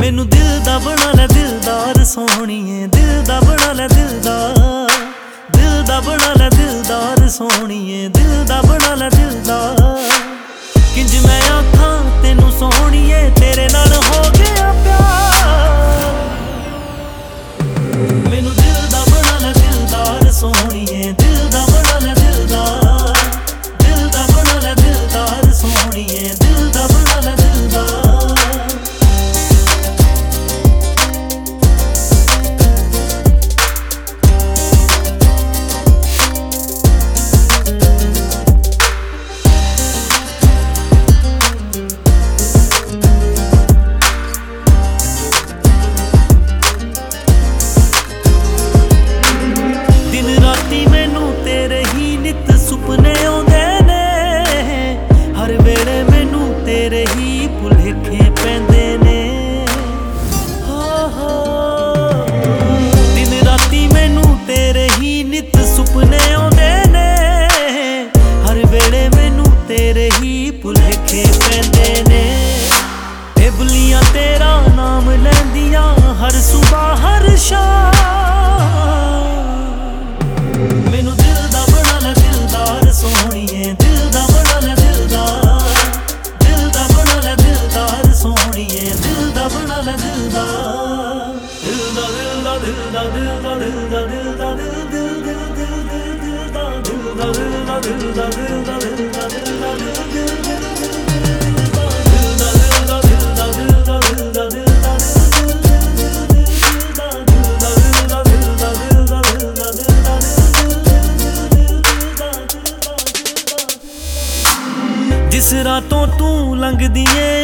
मैनू दिल दा बना लै दिलदार सोहणीए, दिल दा बना लै दिलदार, दिल दा बना लै दिलदार सोहणीए, दिल दा बना लै दिलदार। किंज मैं आखां तेनू सोहणीए तेरे नाल हो गया प्यार। मैनू दिल दा बना लै दिलदार सोहणीए, दिल दा बना लै दिलदार, दिल दा बना लै दिलदार सोहणीए, दिल दा बना लै दिलदार। मैनू तेरे ही नित सुपने आउंदे ने, हर वेले मैनू तेरे ही भुलेखे पैंदे ने। दिन राती मैनू तेरे ही नित सुपने आउंदे ने, हर वेले मैनू तेरे ही भुलेखे पैंदे ने। बेबलियां तेरा नाम लैंदियां हर सुबह हर शाम। मैनू दिल दा बना लै दिलदार सोहणीए, दिल दा बना लै दिलदार, दिल दा बना लै दिलदार सोहणीए, दिल दा बना लै दिलदार। दिल दा दिल दा दिल दा दिल दा दिल दा दिल दा दिल दिल दिल दिल दिल दिल दा दिल दा दिल दा दिल दा दिल दा दिल दा दिल दा दिल दिल दिल जिस रातों तू लंघदी ऐ